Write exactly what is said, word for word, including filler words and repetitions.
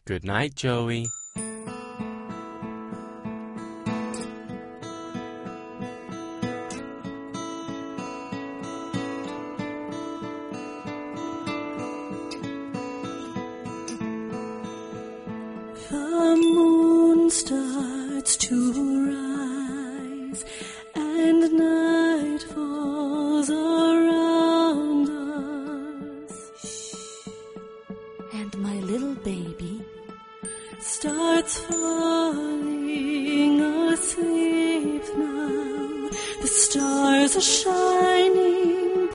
Good night, Joey. The moon starts to rise and night falls around us. And my little baby starts falling asleep now. The stars are shining